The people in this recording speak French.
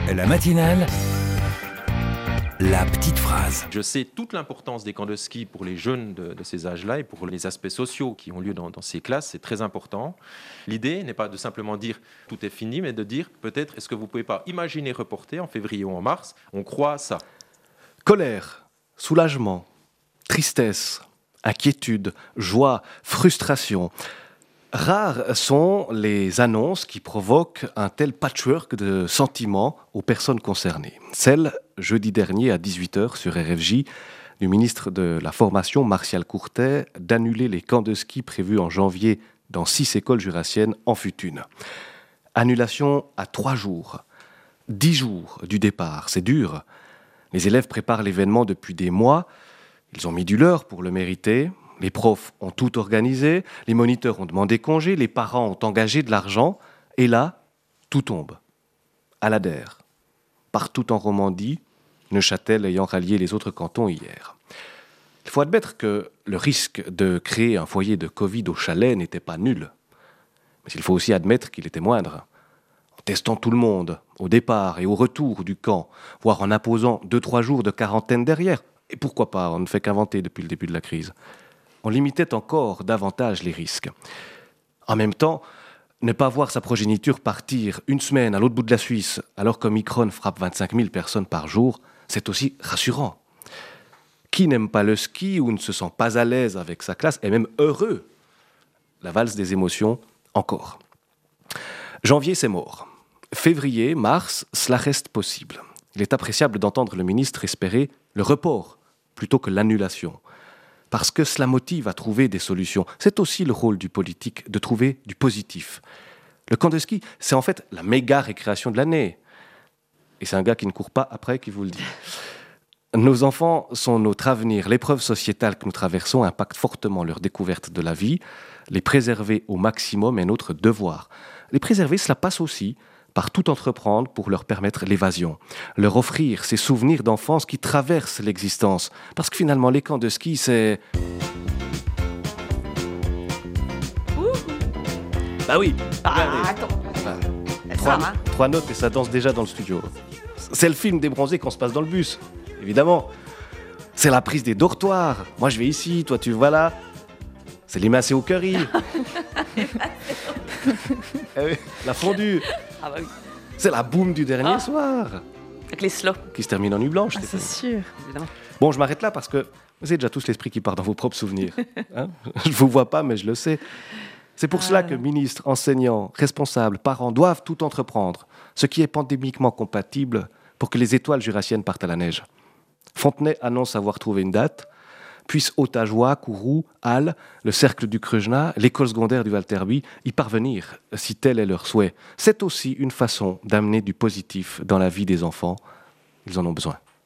La matinale, la petite phrase. Je sais toute l'importance des camps de ski pour les jeunes de ces âges-là et pour les aspects sociaux qui ont lieu dans ces classes, c'est très important. L'idée n'est pas de simplement dire tout est fini, mais de dire peut-être est-ce que vous ne pouvez pas imaginer reporter en février ou en mars, on croit à ça. Colère, soulagement, tristesse, inquiétude, joie, frustration. Rares sont les annonces qui provoquent un tel patchwork de sentiments aux personnes concernées. Celle, jeudi dernier à 18h sur RFJ, du ministre de la Formation, Martial Courtet, d'annuler les camps de ski prévus en janvier dans 6 écoles jurassiennes en fut une. Annulation à 3 jours, 10 jours du départ, c'est dur. Les élèves préparent l'événement depuis des mois, ils ont mis du leur pour le mériter. Les profs ont tout organisé, les moniteurs ont demandé congé, les parents ont engagé de l'argent, et là, tout tombe. À l'Adère, partout en Romandie, Neuchâtel ayant rallié les autres cantons hier. Il faut admettre que le risque de créer un foyer de Covid au chalet n'était pas nul. Mais il faut aussi admettre qu'il était moindre. En testant tout le monde, au départ et au retour du camp, voire en imposant 2-3 jours de quarantaine derriire, et pourquoi pas, on ne fait qu'inventer depuis le début de la crise. On limitait encore davantage les risques. En même temps, ne pas voir sa progéniture partir une semaine à l'autre bout de la Suisse, alors qu'Omicron frappe 25 000 personnes par jour, c'est aussi rassurant. Qui n'aime pas le ski ou ne se sent pas à l'aise avec sa classe est même heureux. La valse des émotions, encore. Janvier, c'est mort. Février, mars, cela reste possible. Il est appréciable d'entendre le ministre espérer le report plutôt que l'annulation. Parce que cela motive à trouver des solutions. C'est aussi le rôle du politique de trouver du positif. Le camp de ski, c'est en fait la méga récréation de l'année. Et c'est un gars qui ne court pas après qui vous le dit. Nos enfants sont notre avenir. L'épreuve sociétale que nous traversons impacte fortement leur découverte de la vie. Les préserver au maximum est notre devoir. Les préserver, cela passe aussi par tout entreprendre pour leur permettre l'évasion, leur offrir ces souvenirs d'enfance qui traversent l'existence. Parce que finalement, les camps de ski, c'est... Bah oui, regardez. Attends. 3 notes et ça danse déjà dans le studio. C'est le film des bronzés qu'on se passe dans le bus, évidemment. C'est la prise des dortoirs. Moi, je vais ici, toi, tu vas là. C'est les massés au curry. La fondue. Ah bah oui. C'est la boum du dernier soir. Avec les slows. Qui se termine en nuit blanche. C'est sûr, évidemment. Bon, je m'arrête là parce que vous avez déjà tous l'esprit qui part dans vos propres souvenirs. Hein, je ne vous vois pas, mais je le sais. C'est pour cela que ministres, enseignants, responsables, parents doivent tout entreprendre, ce qui est pandémiquement compatible pour que les étoiles jurassiennes partent à la neige. Fontenay annonce avoir trouvé une date. Puissent Haute-Ajoie, Kourou, Halle, le cercle du Krujna, l'école secondaire du Valterby y parvenir, si tel est leur souhait. C'est aussi une façon d'amener du positif dans la vie des enfants. Ils en ont besoin.